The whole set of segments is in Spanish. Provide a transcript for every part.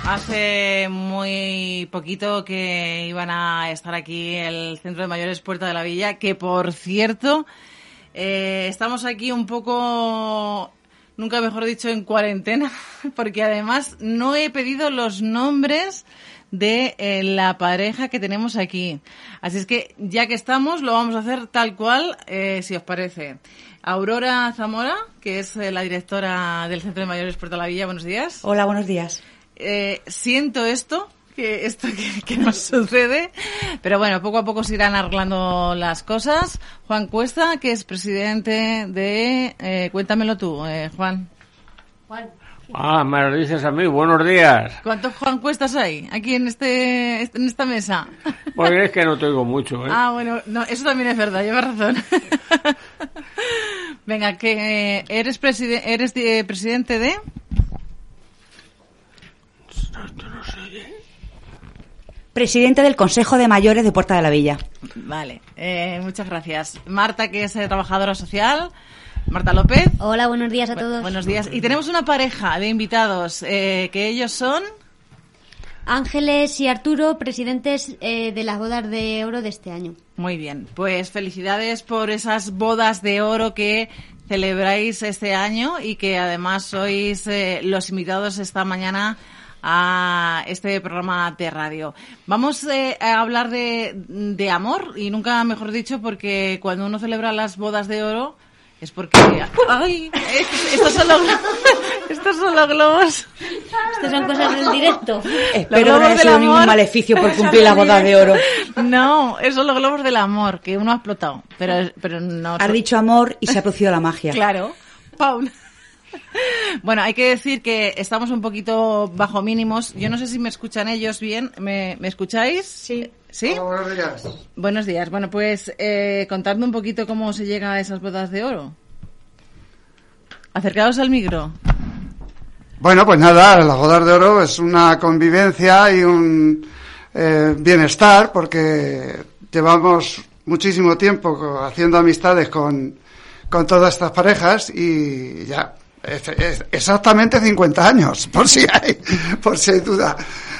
hace muy poquito que iban a estar aquí el Centro de Mayores Puerta de la Villa, que por cierto, estamos aquí un poco, nunca mejor dicho, en cuarentena, porque además no he pedido los nombres de la pareja que tenemos aquí. Así es que, ya que estamos, lo vamos a hacer tal cual, si os parece. Aurora Zamora, que es la directora del Centro de Mayores Puerta de la Villa, buenos días. Hola, buenos días. Siento esto que nos sucede, pero bueno, poco a poco se irán arreglando las cosas. Juan Cuesta, que es presidente de... cuéntamelo tú, Juan. Me lo dices a mí, buenos días. ¿Cuántos Juan Cuestas hay aquí en esta mesa? Pues es que no te oigo mucho, ¿eh? Bueno, no, eso también es verdad, llevas razón. Venga, que eres presidente de... No sé. Presidente del Consejo de Mayores de Puerta de la Villa. Vale, muchas gracias. Marta, que es trabajadora social. Marta López. Hola, buenos días a todos. Buenos días. Y tenemos una pareja de invitados, que ellos son... Ángeles y Arturo, presidentes de las bodas de oro de este año. Muy bien, pues felicidades por esas bodas de oro que celebráis este año y que además sois los invitados esta mañana a este programa de radio. Vamos a hablar de amor, y nunca mejor dicho, porque cuando uno celebra las bodas de oro es porque... ¡Ay! Estos son los globos. Estas son cosas del directo. Espero no haya sido ningún maleficio por cumplir la boda de oro. No, esos son los globos del amor, que uno ha explotado. Pero no... Has dicho amor y se ha producido la magia. Claro. Paula. Bueno, hay que decir que estamos un poquito bajo mínimos. Yo no sé si me escuchan ellos bien. ¿Me escucháis? Sí. ¿Sí? Hola, buenos días. Buenos días. Bueno, pues contadme un poquito cómo se llega a esas bodas de oro. Acercaos al micro. Bueno, pues nada, las bodas de oro es una convivencia y un bienestar, porque llevamos muchísimo tiempo haciendo amistades con todas estas parejas y ya exactamente 50 años, por si hay duda.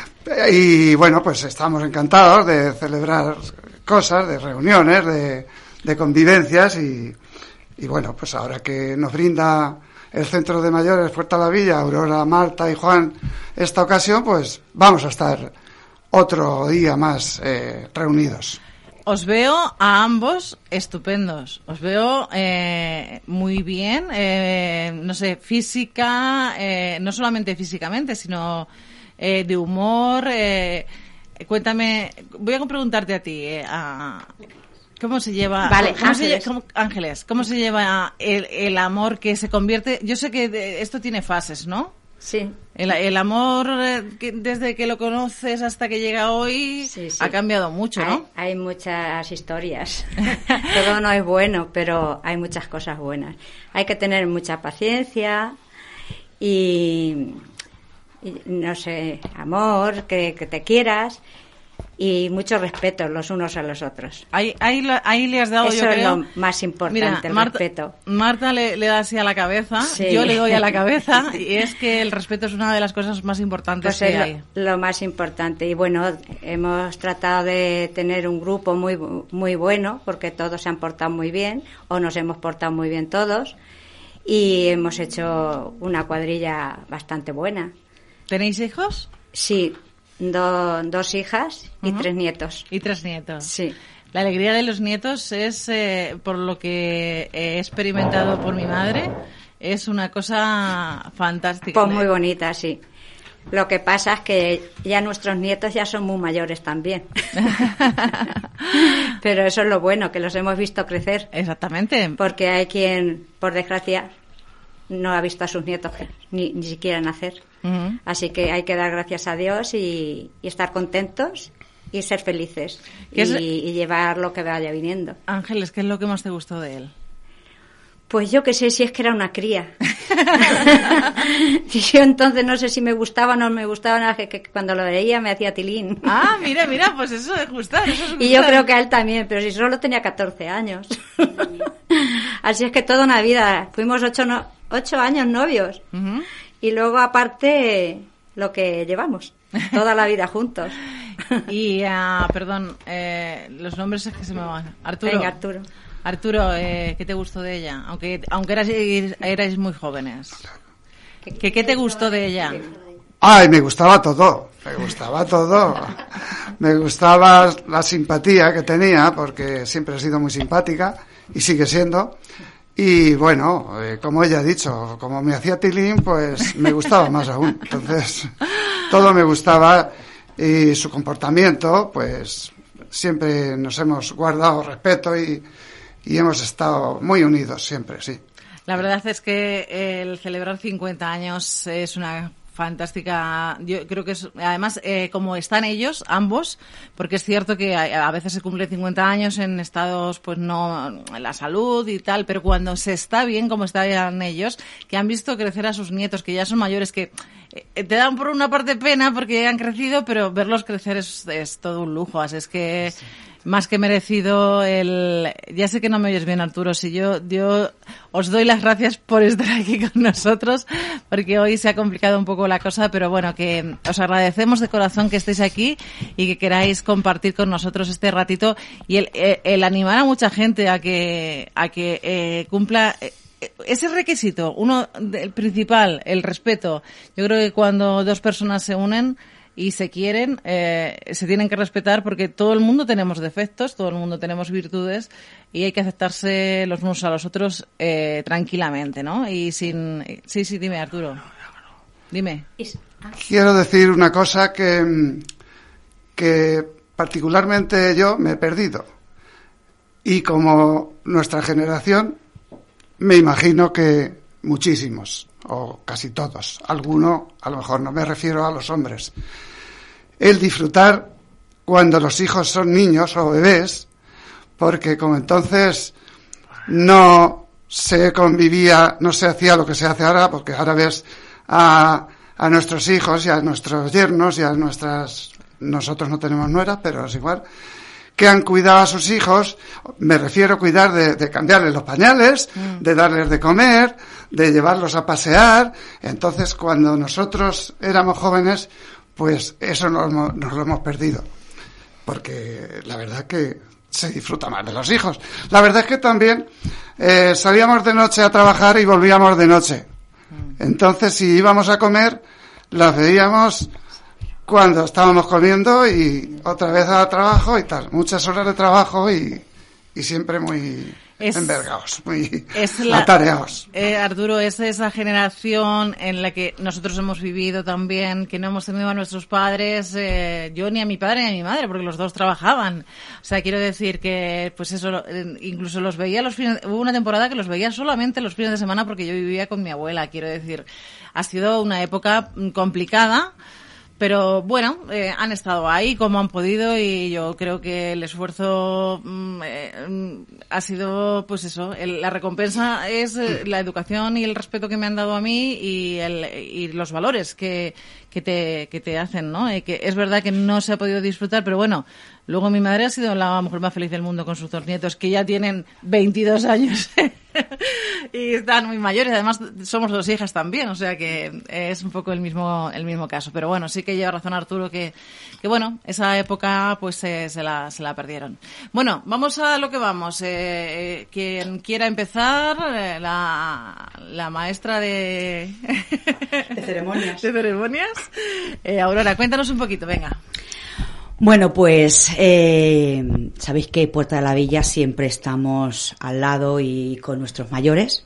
Y bueno, pues estamos encantados de celebrar cosas, de reuniones, de convivencias y bueno, pues ahora que nos brinda el Centro de Mayores Puerta de la Villa, Aurora, Marta y Juan, esta ocasión, pues vamos a estar otro día más reunidos. Os veo a ambos estupendos. Os veo muy bien, no sé, física, no solamente físicamente, sino de humor. Cuéntame, voy a preguntarte a ti, ¿cómo se lleva? Vale, Ángeles, ¿cómo se lleva el amor que se convierte? Yo sé que esto tiene fases, ¿no? Sí. El amor, desde que lo conoces hasta que llega hoy, sí. Ha cambiado mucho, ¿no? Hay muchas historias. Todo no es bueno, pero hay muchas cosas buenas. Hay que tener mucha paciencia y no sé, amor, que te quieras y mucho respeto los unos a los otros. Ahí le has dado, eso yo creo... es lo más importante. Mira, el respeto. Marta le da así a la cabeza, sí. Yo le doy a la cabeza, y es que el respeto es una de las cosas más importantes pues que hay. Lo más importante. Y bueno, hemos tratado de tener un grupo muy, muy bueno, porque todos se han portado muy bien, o nos hemos portado muy bien todos, y hemos hecho una cuadrilla bastante buena. ¿Tenéis hijos? Sí. Dos hijas y 3 nietos. Y 3 nietos. Sí. La alegría de los nietos es, por lo que he experimentado por mi madre, es una cosa fantástica. Pues muy bonita, sí. Lo que pasa es que ya nuestros nietos ya son muy mayores también. Pero eso es lo bueno, que los hemos visto crecer. Exactamente. Porque hay quien, por desgracia, no ha visto a sus nietos ni siquiera nacer. Uh-huh. Así que hay que dar gracias a Dios y estar contentos y ser felices y llevar lo que vaya viniendo. Ángeles, ¿qué es lo que más te gustó de él? Pues yo qué sé, si es que era una cría. Yo entonces no sé si me gustaba o no me gustaba, nada, que cuando lo veía me hacía tilín. Ah, mira, pues eso es gustar. Y yo creo que a él también, pero si solo tenía 14 años. Así es que toda una vida. Fuimos 8 años novios. Uh-huh. Y luego, aparte, lo que llevamos, toda la vida juntos. Y, perdón, los nombres es que se me van. Arturo. Venga, Arturo. Arturo, ¿qué te gustó de ella? Aunque erais muy jóvenes. ¿Qué te gustó de ella? Ay, me gustaba todo. Me gustaba la simpatía que tenía, porque siempre ha sido muy simpática y sigue siendo. Y bueno, como ella ha dicho, como me hacía tilín, pues me gustaba más aún. Entonces, todo me gustaba y su comportamiento, pues siempre nos hemos guardado respeto y hemos estado muy unidos siempre, sí. La verdad es que el celebrar 50 años es una fantástica, yo creo que es, además, como están ellos, ambos, porque es cierto que a veces se cumplen 50 años en estados, pues no, en la salud y tal, pero cuando se está bien, como están ellos, que han visto crecer a sus nietos, que ya son mayores, que te dan por una parte pena porque han crecido, pero verlos crecer es todo un lujo, así es que más que merecido ya sé que no me oyes bien, Arturo, si yo os doy las gracias por estar aquí con nosotros, porque hoy se ha complicado un poco la cosa, pero bueno, que os agradecemos de corazón que estéis aquí y que queráis compartir con nosotros este ratito y el animar a mucha gente a que cumpla ese requisito, el principal, el respeto. Yo creo que cuando dos personas se unen y se quieren, se tienen que respetar, porque todo el mundo tenemos defectos, todo el mundo tenemos virtudes y hay que aceptarse los unos a los otros tranquilamente, ¿no? Y Sí, dime, Arturo. Dime. Quiero decir una cosa que particularmente yo me he perdido. Y como nuestra generación, me imagino que muchísimos, o casi todos, alguno, a lo mejor no me refiero a los hombres, el disfrutar cuando los hijos son niños o bebés, porque como entonces no se convivía, no se hacía lo que se hace ahora, porque ahora ves a nuestros hijos y a nuestros yernos y a nosotros no tenemos nueras, pero es igual, que han cuidado a sus hijos, me refiero a cuidar de cambiarles los pañales, de darles de comer, de llevarlos a pasear. Entonces, cuando nosotros éramos jóvenes, pues eso nos lo hemos perdido. Porque la verdad que se disfruta más de los hijos. La verdad es que también salíamos de noche a trabajar y volvíamos de noche. Entonces, si íbamos a comer, las veíamos cuando estábamos comiendo y otra vez al trabajo y tal. Muchas horas de trabajo y siempre muy envergados, muy atareados. Arturo, es esa generación en la que nosotros hemos vivido también, que no hemos tenido a nuestros padres, yo ni a mi padre ni a mi madre, porque los dos trabajaban. O sea, quiero decir que, pues eso, incluso los veía hubo una temporada que los veía solamente los fines de semana porque yo vivía con mi abuela. Quiero decir, ha sido una época complicada, pero bueno, han estado ahí como han podido y yo creo que el esfuerzo ha sido, pues eso, la recompensa es la educación y el respeto que me han dado a mí y los valores que te hacen, ¿no? Y que es verdad que no se ha podido disfrutar, pero bueno, luego mi madre ha sido la mujer más feliz del mundo con sus dos nietos, que ya tienen 22 años y están muy mayores. Además, somos dos hijas también, o sea que es un poco el mismo caso. Pero bueno, sí que lleva razón Arturo que bueno, esa época pues se la perdieron. Bueno, vamos a lo que vamos. Quien quiera empezar, la maestra de ceremonias. De ceremonias. Aurora, cuéntanos un poquito, venga. Bueno, pues sabéis que Puerta de la Villa siempre estamos al lado y con nuestros mayores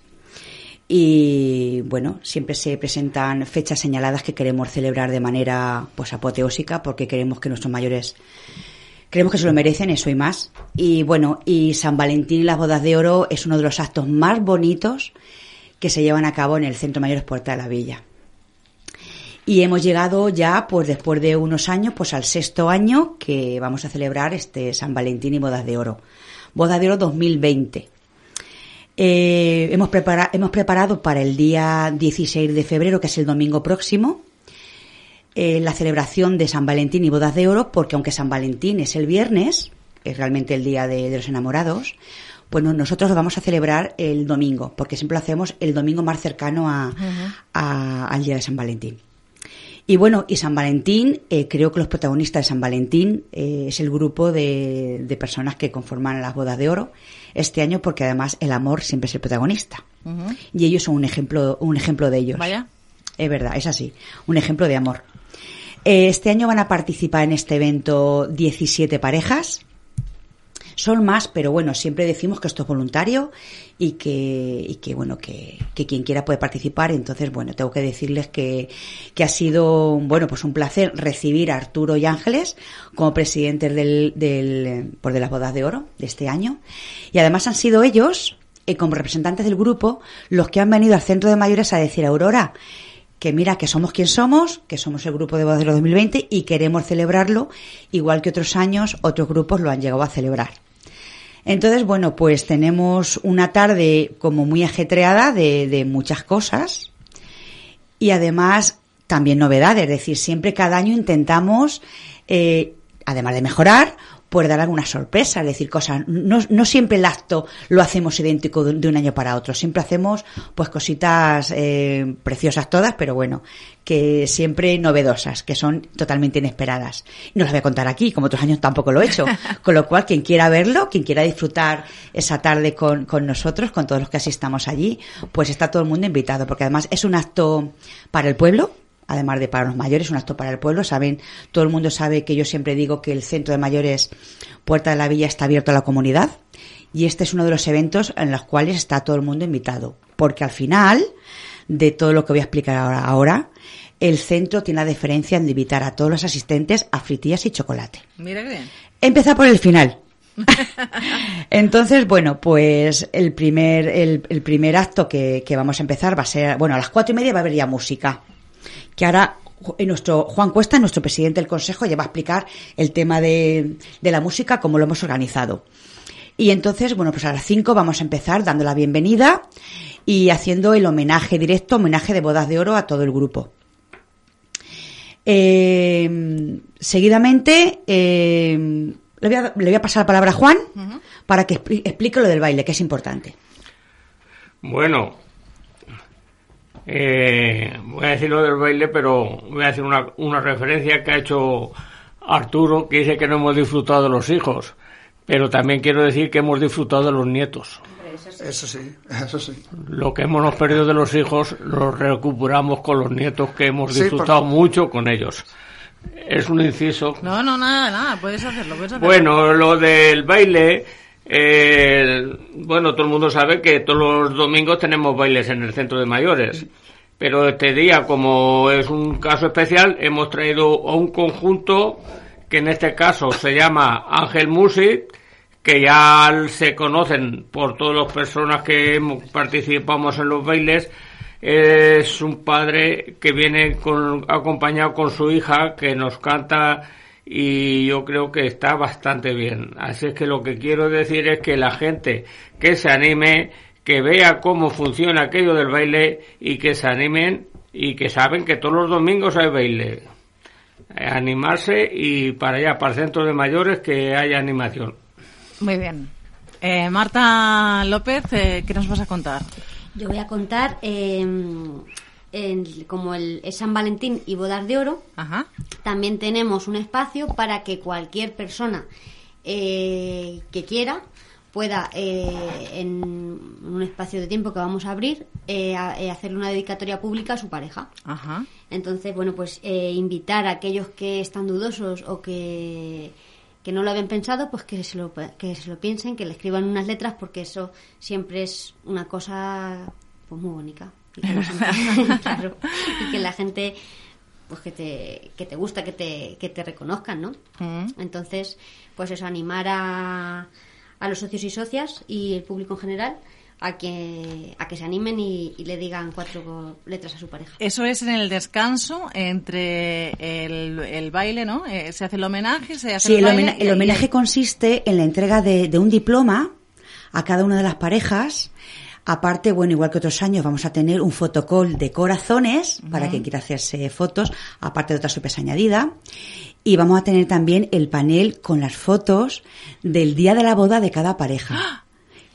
y bueno, siempre se presentan fechas señaladas que queremos celebrar de manera pues apoteósica, porque queremos que nuestros mayores creemos que se lo merecen, eso y más. Y bueno, y San Valentín y las bodas de oro es uno de los actos más bonitos que se llevan a cabo en el Centro Mayores Puerta de la Villa. Y hemos llegado ya, pues después de unos años, pues al 6º año que vamos a celebrar este San Valentín y Bodas de Oro. Bodas de Oro 2020. Hemos preparado para el día 16 de febrero, que es el domingo próximo, la celebración de San Valentín y Bodas de Oro, porque aunque San Valentín es el viernes, es realmente el día de los enamorados, pues nosotros lo vamos a celebrar el domingo, porque siempre lo hacemos el domingo más cercano al día de San Valentín. Y bueno, y San Valentín, creo que los protagonistas de San Valentín es el grupo de personas que conforman las bodas de oro este año, porque además el amor siempre es el protagonista. Uh-huh. Y ellos son un ejemplo de ellos. Vaya. Es verdad, es así, un ejemplo de amor. Este año van a participar en este evento 17 parejas. Son más, pero bueno, siempre decimos que esto es voluntario y que quien quiera puede participar. Entonces, bueno, tengo que decirles que ha sido, bueno, pues un placer recibir a Arturo y Ángeles como presidentes de las bodas de oro de este año. Y además han sido ellos, como representantes del grupo, los que han venido al Centro de Mayores a decir a Aurora que mira, que somos quien somos, que somos el grupo de bodas de oro 2020 y queremos celebrarlo igual que otros años otros grupos lo han llegado a celebrar. Entonces, bueno, pues tenemos una tarde como muy ajetreada de muchas cosas y además también novedades. Es decir, siempre cada año intentamos, además de mejorar, pues dar alguna sorpresa, es decir, cosas. No siempre el acto lo hacemos idéntico de un año para otro. Siempre hacemos pues cositas preciosas todas, pero bueno, que siempre novedosas, que son totalmente inesperadas. No las voy a contar aquí, como otros años tampoco lo he hecho. Con lo cual, quien quiera verlo, quien quiera disfrutar esa tarde con nosotros, con todos los que asistamos allí, pues está todo el mundo invitado, porque además es un acto para el pueblo. Además de para los mayores, un acto para el pueblo. Saben, todo el mundo sabe que yo siempre digo que el Centro de Mayores Puerta de la Villa está abierto a la comunidad y este es uno de los eventos en los cuales está todo el mundo invitado. Porque al final de todo lo que voy a explicar ahora, el centro tiene la deferencia en invitar a todos los asistentes a fritillas y chocolate. Mira qué bien. Empieza por el final. Entonces, bueno, pues el primer acto que vamos a empezar va a ser, bueno, a las 4:30 va a haber ya música. Que ahora Juan Cuesta, nuestro presidente del Consejo, ya va a explicar el tema de la música, cómo lo hemos organizado. Y entonces, bueno, pues a las 5 vamos a empezar dando la bienvenida y haciendo el homenaje de bodas de oro a todo el grupo. Seguidamente, le voy a pasar la palabra a Juan para que explique lo del baile, que es importante. Bueno, voy a decir lo del baile, pero voy a hacer una referencia que ha hecho Arturo, que dice que no hemos disfrutado de los hijos, pero también quiero decir que hemos disfrutado de los nietos. Eso sí. Lo que hemos perdido de los hijos lo recuperamos con los nietos, que hemos disfrutado mucho con ellos. Es un inciso. No, nada, puedes hacerlo. Bueno, lo del baile, bueno, todo el mundo sabe que todos los domingos tenemos bailes en el Centro de Mayores, pero este día, como es un caso especial, hemos traído a un conjunto que en este caso se llama Ángel Music, que ya se conocen por todas las personas que participamos en los bailes. Es un padre que viene acompañado con su hija, que nos canta, y yo creo que está bastante bien. Así es que lo que quiero decir es que la gente que se anime, que vea cómo funciona aquello del baile y que se animen, y que saben que todos los domingos hay baile. Animarse y para allá, para el Centro de Mayores, que haya animación. Muy bien. Marta López, ¿qué nos vas a contar? Yo voy a contar como es San Valentín y bodas de oro. Ajá. También tenemos un espacio para que cualquier persona que quiera pueda, en un espacio de tiempo que vamos a abrir, hacerle una dedicatoria pública a su pareja. Ajá. Entonces, bueno, pues invitar a aquellos que están dudosos o que no lo habían pensado, pues que se lo piensen, que le escriban unas letras, porque eso siempre es una cosa pues muy bonita. Y que claro, y que la gente pues que te gusta, que te reconozcan, ¿no? Entonces, pues eso, animar a los socios y socias y el público en general a que se animen y le digan 4 letras a su pareja. Eso es en el descanso entre el baile, ¿no? Se hace el homenaje, el baile. El homenaje consiste en la entrega de un diploma a cada una de las parejas. Aparte, bueno, igual que otros años, vamos a tener un fotocall de corazones para quien quiera hacerse fotos, aparte de otra sorpresa añadida. Y vamos a tener también el panel con las fotos del día de la boda de cada pareja.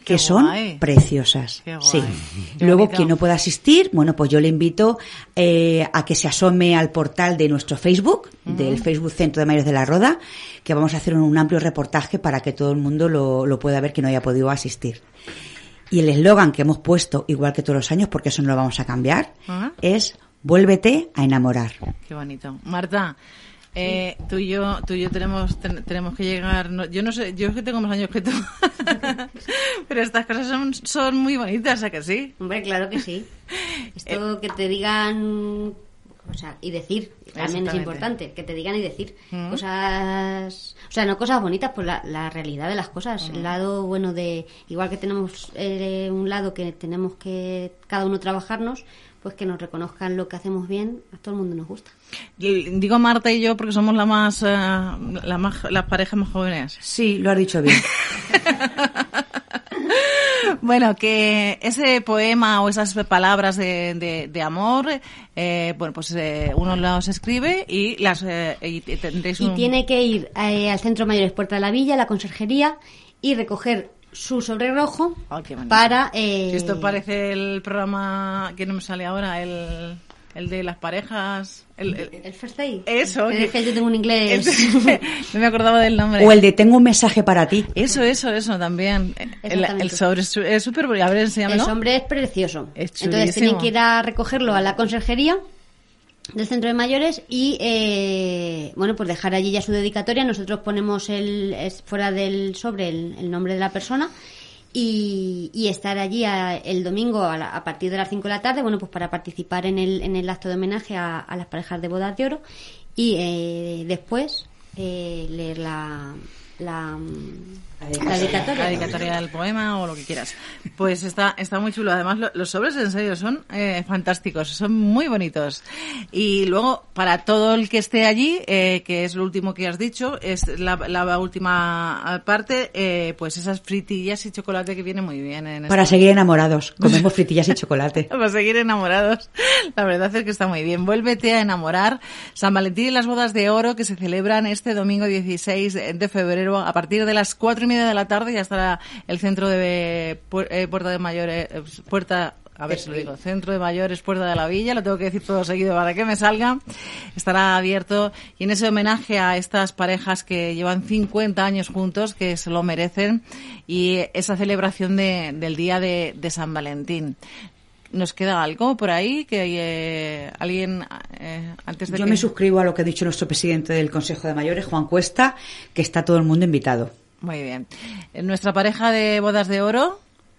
que son preciosas. Sí. Luego, quien no pueda asistir, bueno, pues yo le invito a que se asome al portal de nuestro Facebook, del Facebook Centro de Mayores de la Roda, que vamos a hacer un amplio reportaje para que todo el mundo lo pueda ver que no haya podido asistir. Y el eslogan que hemos puesto, igual que todos los años, porque eso no lo vamos a cambiar, es "Vuélvete a enamorar". Qué bonito. Marta, tú y yo tenemos que llegar. Yo no sé, yo es que tengo más años que tú, pero estas cosas son muy bonitas, ¿a que sí? Hombre, claro que sí. Esto que te digan, o sea, y decir también es importante, que te digan y decir cosas, o sea, no cosas bonitas, pues la realidad de las cosas, el lado bueno de, igual que tenemos un lado que tenemos que cada uno trabajarnos, pues que nos reconozcan lo que hacemos bien, a todo el mundo nos gusta. Digo Marta y yo porque somos las parejas más jóvenes. Sí, lo has dicho bien. Bueno, que ese poema o esas palabras de amor, bueno, pues uno los escribe y las tendréis y tiene que ir al Centro Mayores Puerta de la Villa, a la conserjería, y recoger su sobre rojo para... Si esto parece el programa que no me sale ahora, el de las parejas... El First Aid. Eso. Es que yo tengo un inglés... No me acordaba del nombre. O el de Tengo un mensaje para ti. Eso también. El sobre es súper bonito. A ver, enséñamelo. El sobre es precioso. Es chulísimo. Entonces tienen que ir a recogerlo a la conserjería del Centro de Mayores y bueno, pues dejar allí ya su dedicatoria. Nosotros ponemos fuera del sobre el nombre de la persona y estar allí el domingo a partir de las 5 de la tarde, bueno, pues para participar en el acto de homenaje a las parejas de bodas de oro y después leer la dedicatoria del poema o lo que quieras. Pues está muy chulo. Además, los sobres en serio son fantásticos, son muy bonitos. Y luego, para todo el que esté allí, que es lo último que has dicho, es la última parte, pues esas fritillas y chocolate que viene muy bien. Para seguir enamorados, comemos fritillas y chocolate. Para seguir enamorados, la verdad es que está muy bien. Vuélvete a enamorar. San Valentín y las bodas de oro que se celebran este domingo 16 de febrero a partir de las 4:30 de la tarde. Ya estará el centro de Puerta de Mayores, Centro de Mayores Puerta de la Villa, lo tengo que decir todo seguido para que me salga. Estará abierto y en ese homenaje a estas parejas que llevan 50 años juntos, que se lo merecen, y esa celebración del día de San Valentín. ¿Nos queda algo por ahí? Que alguien antes de Yo me suscribo a lo que ha dicho nuestro presidente del Consejo de Mayores, Juan Cuesta, que está todo el mundo invitado. Muy bien. ¿Nuestra pareja de bodas de oro?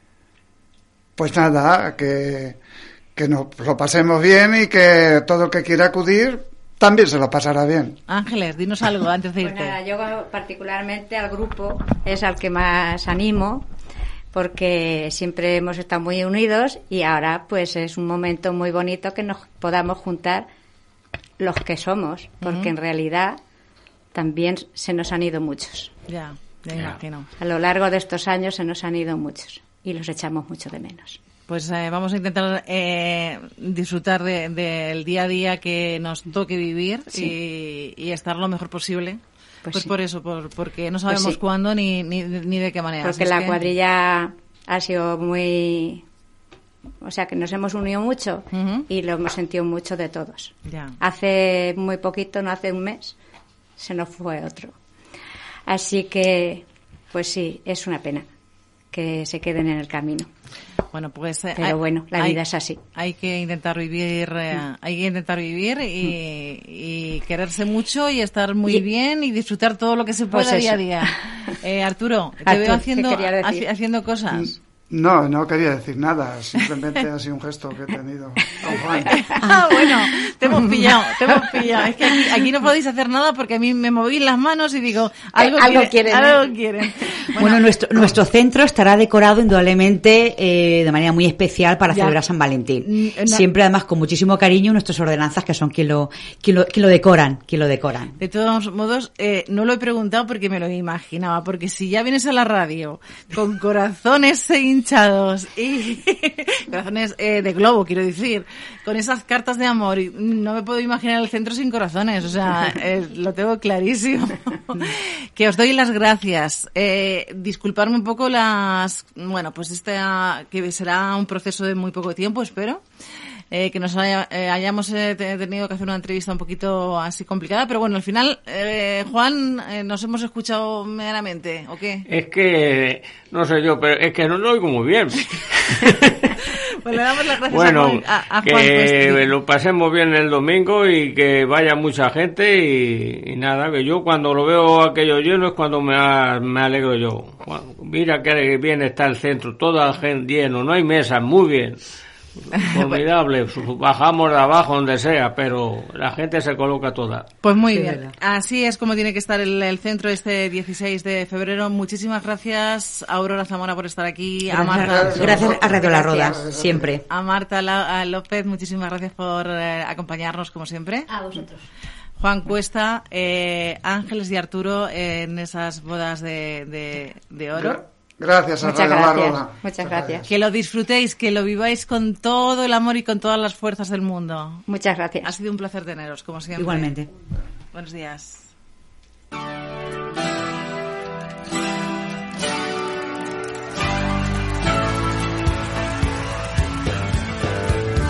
Pues nada, que nos lo pasemos bien y que todo el que quiera acudir también se lo pasará bien. Ángeles, dinos algo antes de irte. Pues nada, yo particularmente al grupo es al que más animo, porque siempre hemos estado muy unidos y ahora pues es un momento muy bonito que nos podamos juntar los que somos, porque en realidad también se nos han ido muchos. Ya imagino. A lo largo de estos años se nos han ido muchos y los echamos mucho de menos. Pues vamos a intentar disfrutar del día a día que nos toque vivir y estar lo mejor posible. Pues sí. Por eso, porque no sabemos cuándo ni de qué manera. Porque la cuadrilla ha sido muy... O sea, que nos hemos unido mucho y lo hemos sentido mucho de todos. Ya. Hace muy poquito, no hace un mes, se nos fue otro. Así que, pues sí, es una pena que se queden en el camino. Bueno, pues pero bueno, la vida es así. Hay que intentar vivir, y quererse mucho y estar muy bien y disfrutar todo lo que se pueda día a día. Arturo, te veo haciendo cosas. No quería decir nada, simplemente ha sido un gesto que he tenido con Juan. Bueno, te hemos pillado. Es que aquí no podéis hacer nada porque a mí me moví las manos y digo, algo quieren. Bueno, nuestro centro estará decorado indudablemente de manera muy especial para celebrar San Valentín. Siempre además con muchísimo cariño nuestras ordenanzas que son quien lo decoran. De todos modos, no lo he preguntado porque me lo imaginaba, porque si ya vienes a la radio con corazones hinchados y corazones de globo, quiero decir, con esas cartas de amor. Y no me puedo imaginar el centro sin corazones, o sea, lo tengo clarísimo. Que os doy las gracias. Disculparme un poco bueno, pues que será un proceso de muy poco tiempo, espero. Que nos hayamos tenido que hacer una entrevista un poquito así complicada, pero bueno, al final, Juan, nos hemos escuchado medianamente, ¿o qué? Es que, no sé yo, pero es que no lo oigo muy bien. Pues le damos las gracias a Juan. Que lo pasemos bien el domingo y que vaya mucha gente y nada, que yo cuando lo veo aquello lleno es cuando me alegro yo. Mira que bien está el centro, toda la gente lleno, no hay mesas, muy bien. Formidable, bajamos de abajo donde sea, pero la gente se coloca toda. Pues muy bien, verdad. Así es como tiene que estar el centro este 16 de febrero. Muchísimas gracias a Aurora Zamora por estar aquí, a Marta. Gracias a Radio La Roda, siempre. A Marta López, muchísimas gracias por acompañarnos como siempre. A vosotros. Juan Cuesta, Ángeles y Arturo en esas bodas de oro. Gracias a Radio La Roda. Muchas gracias. Que lo disfrutéis, que lo viváis con todo el amor y con todas las fuerzas del mundo. Muchas gracias. Ha sido un placer teneros, como siempre. Igualmente. Buenos días.